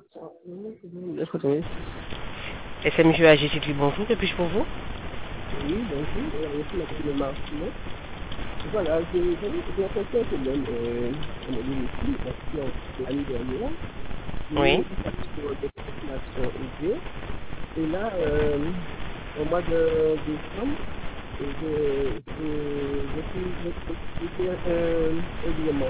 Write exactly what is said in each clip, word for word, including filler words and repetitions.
S M J A G, c'est lui, bonjour, que puis-je pour vous? Oui, bonjour, euh, je suis la commune de Marseille. Voilà, j'ai j'ai rencontré un problème euh, à mon domicile, parce que l'année dernière, j'ai eu Oui. une facture de consommation élevée. Et là, euh, au mois de décembre, je je- je suis- je- je fais un un virement,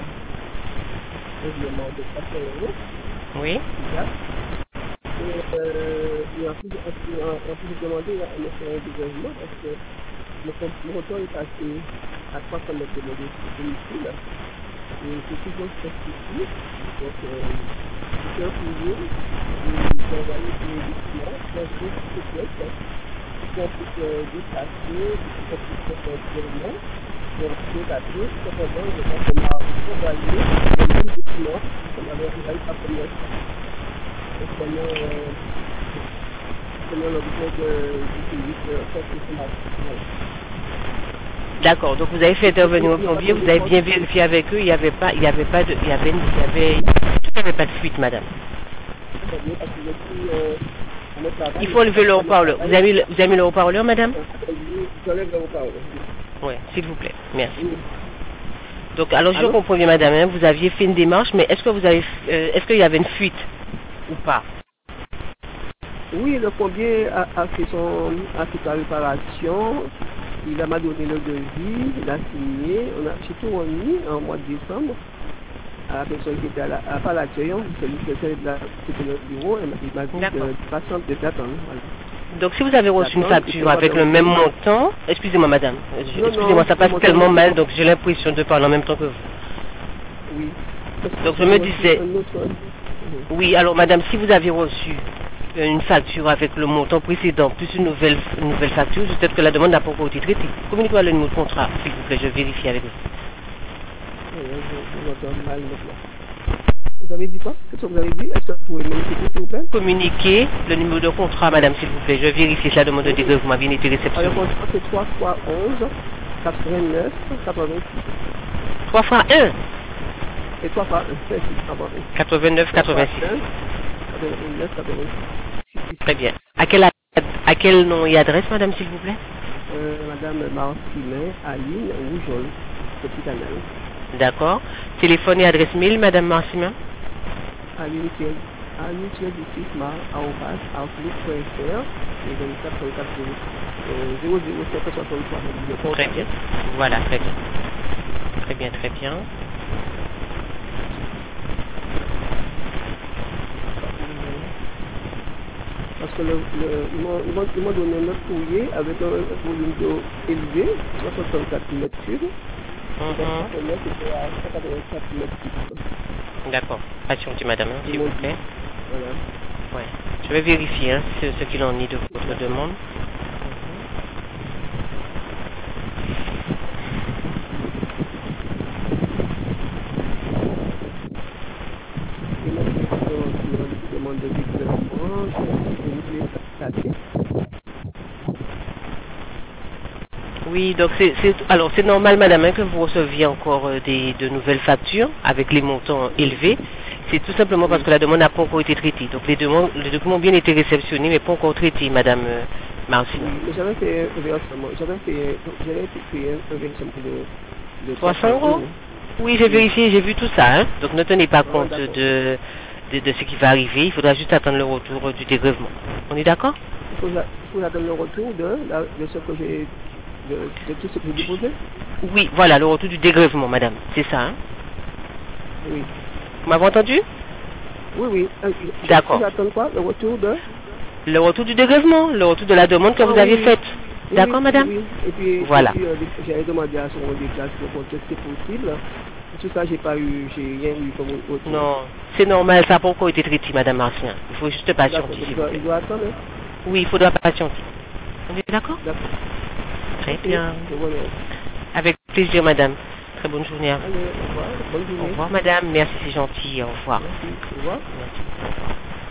un virement de trois cents euros, Oui. déjà. Et, euh, et en plus, en plus, en plus, j'ai demandé à me faire un dégrèvement parce que le compte- mon montant est passé à trois cents mètres de mon domicile. Et c'est toujours spécifique. Donc, euh, j'ai fait un courrier et j'ai envoyé des documents, j'ai fait des pièces pour qu'on puisse euh, déplacer, pour qu'on puisse faire un virement. J'ai reçu le papier. Cependant, je pense qu'on m'a envoyé les mêmes documents qu'on m'avait envoyé la première fois. Concernant euh, concernant l'objet de, du service de consommation. Voilà. D'accord, donc vous avez fait intervenir au plombier, vous avez bien vérifié avec eux, il n'y avait pas, il n'y avait pas de, il y avait, il y avait, il n'y avait pas de fuite, madame. Très bien, parce que je suis euh, à mon travail. Il faut lever le haut-parleur. Vous avez mis le, vous avez mis le haut-parleur, madame? J'enlève le haut-parleur. Oui, s'il vous plaît, merci. Oui. Donc, alors je Allô? comprends bien, madame, hein, vous aviez fait une démarche, mais est-ce que vous avez, euh, est-ce qu'il y avait une fuite ou pas? Oui, le plombier a, a fait son, a fait sa réparation. Il m'a donné le devis, il a signé. On a, j'ai tout remis en mois de décembre à la personne qui était à la, à, pas l'accueillant, celui qui était de la, qui était le bureau. Elle m'a il m'a dit D'accord. de patiente de d'attendre. Voilà. Donc, si vous avez reçu une D'attendre, et facture qu'on va avec le vérifier. même montant, excusez-moi, madame, euh, Non, excusez-moi, non, ça le passe montant tellement est mal, différent. donc j'ai l'impression de parler en même temps que vous. Oui. Parce que Donc, je j'ai me reçu disais, un autre. Mhm. oui, alors, madame, si vous avez reçu euh, une facture avec le montant précédent, plus une nouvelle, une nouvelle facture, peut-être que la demande n'a pas encore été traitée. Communiquez-moi le numéro de contrat, s'il vous plaît, je vérifie avec vous. Euh, je, je m'entends mal maintenant. Vous avez dit quoi? Qu'est-ce que vous avez dit? Est-ce que vous pouvez me répéter, s'il vous plaît? Communiquez le numéro de contrat, madame, s'il vous plaît. Je vérifie si la demande de Oui. dégrèvement a bien été Alors, le réceptionnée. contrat, c'est trois fois onze, quatre-vingt-neuf, quatre-vingt-six. trois fois un, Et trois fois un, c'est six, pardon. quatre-vingt-neuf, trois fois quatre-vingt-six. un, quatre-vingt-neuf, quatre-vingt-six. Très bien. À quel, à quel nom et adresse, madame, s'il vous plaît? Euh, Madame Marcimin, Aline Roujol, Petit Canal. D'accord. Téléphone et adresse mail, madame Marcimin? Aline Thierry, Aline Thierry du six mar, arrobas, outlook.fr, et vingt-quatre, trente-quatre, zéro zéro sept soixante-trois, le compte. Très bien. Voilà, très bien. Très bien, très bien. Parce que le, le, ils m'ont ils m'ont- ils m'ont donné un autre courrier avec un, un volume d'eau élevé, soixante-quatre mètres cubes. Et donc, Mhm. ça fait c'était à cent quatre-vingt-quatre mètres cubes. D'accord. Patientez, madame, hein, Ils s'il m'ont vous dit. plaît. Voilà. Ouais. Je vais vérifier hein, ce, ce qu'il en est de votre demande. Ils m'ont dit qu'ils demandent de développement, je voulais passer. Oui, donc c'est c'est- alors c'est normal, madame, hein, que vous receviez encore euh, des, de nouvelles factures avec les montants élevés. C'est tout simplement parce Oui. que la demande n'a pas encore été traitée. Donc les, demandes, les documents ont bien été réceptionnés, mais pas encore traités, madame euh, Marcina. Oui, mais j'avais fait un versement, j'avais fait, j'avais fait un versement de, de trois trois cents cents euros euros. Oui, j'ai Oui. vérifié, j'ai vu tout ça. Hein. Donc ne tenez pas Ah, compte d'accord. de, de, de ce qui va arriver. Il faudra juste attendre le retour euh, du dégrèvement. On est d'accord? Il faut, il faut attendre le retour de, la- de ce que j'ai, de, de tout ce que j'ai déposé. Oui, voilà, le retour du dégrèvement, madame. C'est ça, hein? Oui. Vous m'avez entendu? Oui, oui. Euh, je- D'accord. J'attends quoi? Le retour de? Le retour du dégrèvement, le retour de la demande que Ah vous oui, aviez oui. faite. Oui, D'accord, oui, oui, madame? oui. Et puis, et Voilà. puis euh, j'avais demandé à son déplacement pour que c'est possible. Tout ça, j'ai pas eu, j'ai rien eu comme retour. Non, c'est normal, ça n'a pas encore été traité, madame Marcien. Il faut juste D'accord, patienter, donc s'il il vous doit, plaît. il doit attendre. Hein? Oui, il faudra patienter. On est d'accord? D'accord. Très Ok, bien. je vous remercie. Avec plaisir, madame. Très bonne journée à vous. Allez, au revoir. Bonne Au journée. revoir, madame. Merci, c'est gentil. Au revoir. Merci. Au revoir. Merci. Au revoir.